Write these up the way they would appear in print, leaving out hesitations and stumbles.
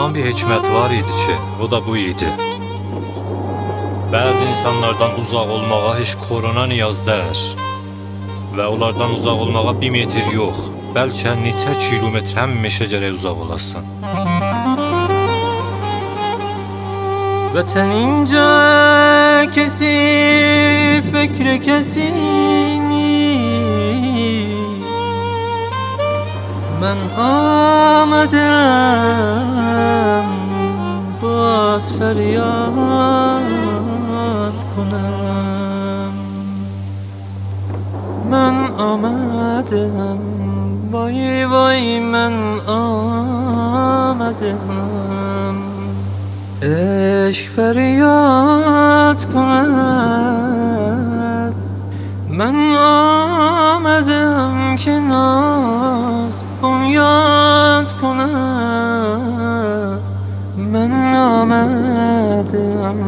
Allah'ın bir hikmeti var idi ki, o da bu idi. Bəzi insanlardan uzaq olmağa heç korona niyaz dər və onlardan uzaq olmağa 1 metr yox, bəlkə neçə kilometr həmişə gərək uzaq olasın. Vətən incə kesif, fikri kesinlik. Mən amədəm, bas feryat کنم. من آمدم، وای وای من آمدم، عشق فریاد کند. من آمدم که ناز بنیاد کند. من آمدم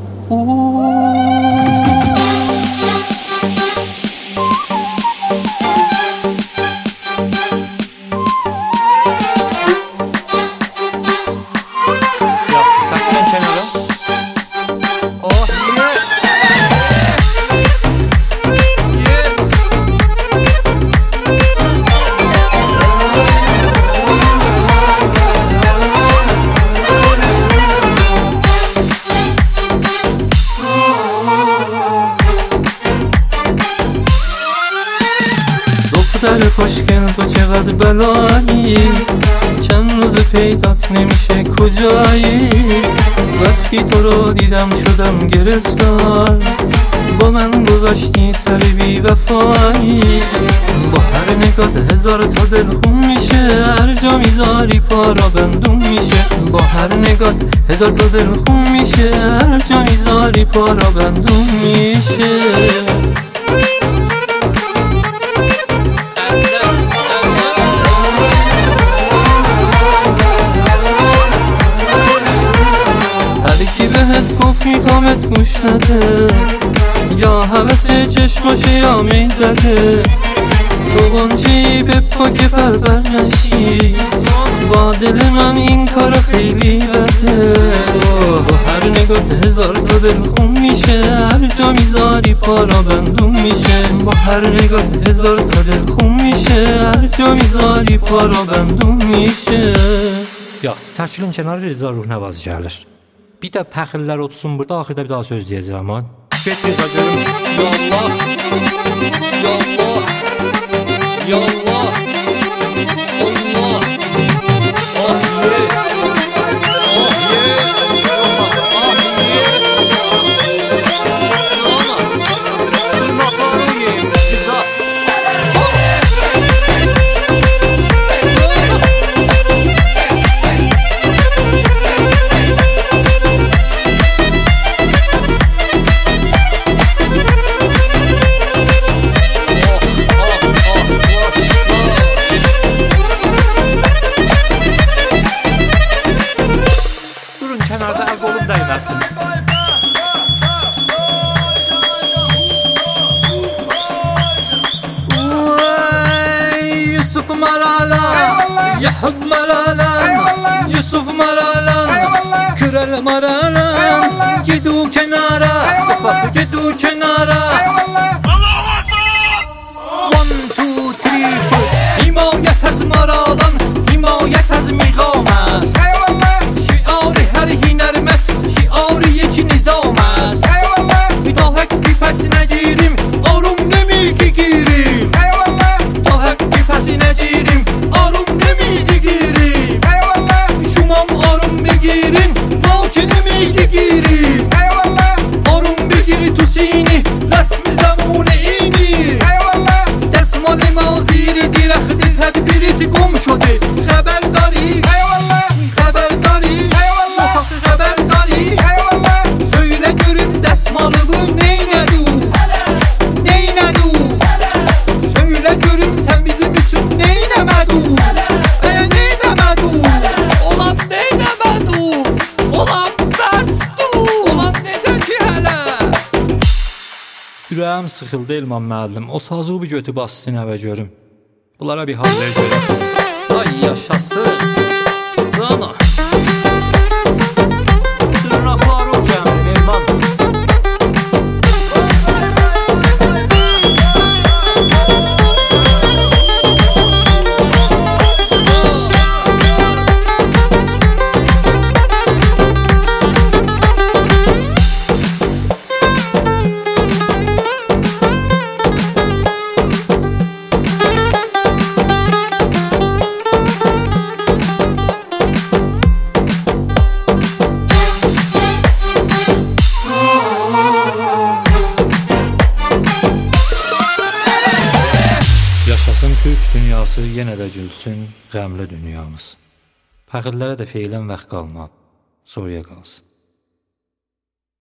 دختر خوشگل تو چقدر بلایی، چند روز پیدات نمیشه کجایی. وقتی تو رو دیدم شدم گرفتار، با من گذاشتی سر بی وفایی. با هر نگات هزار تا دل خون میشه، هر جا میذاری پارا بندون میشه. با هر نگات هزار تا دل خون میشه، هر جا میذاری پارا بندون میشه. گفت میخوامت گوش نده، یا حوث چشماشه یا میزده. تو غنچه‌ای به پا که پربر نشی، با دل من این کار خیلی بده. با هر نگات هزار تا دل خون میشه، هر جا میذاری پارا بندون میشه. با هر نگات هزار تا دل خون میشه، هر جا میذاری پارا بندون میشه. Yaxşı, çəkilin kənara, Rıza Ruhnəvaz gəlir. Bir də pəxillər otursun burada, axırda bir daha söz deyəcəm aman. Get Rıza görüm. Yallah, yallah, yallah, Allah. Ah yes, ah yes, ah yes. Sana, tırnaklarını yiyeyim Rıza. Kənarda əl qolum dəyməsin. Yusuf Marala, Yahub Marala, Yusuf Marala, Kürel Marala, gidu kenara, ufak gidu kenara. 1, 2, 3, 4. Himayet az Maralan, himayet az Miqamas. شعاری هر هنرمت، شعاری یکی نظام است. تا حق بی پس نگیریم، آروم نمیگی گیریم. تا حق بی پس نگیریم، آروم نمیگی گیریم. شما آروم بگیرین، ما که نمیگی گیریم. آروم بگیری تو سینی، رسم زمون اینی. دستمال ما زیر درخت تدبیریت گم شده، خبر داری؟ خبر داری؟ خبر داری؟ Söyle görüm desmalımı neynedü? Neynedü? Söyle görüm sen bizim için neynemedü? Neynemedü? Olan neynemedü? Olan bəsdu? Olan necə ki hələ? Ürəyim sıxıldı Elman müəllim, o sazı bir götü bassın əvə görüm. Bunlara bir hal ver görüm. Ay yaşasın. Cana. Yaşasın Türk dünyası, yenə də gülsün qəmli dünyamız. Fəxrlərə də feylən vaxt qalmadı, soruya qalsın.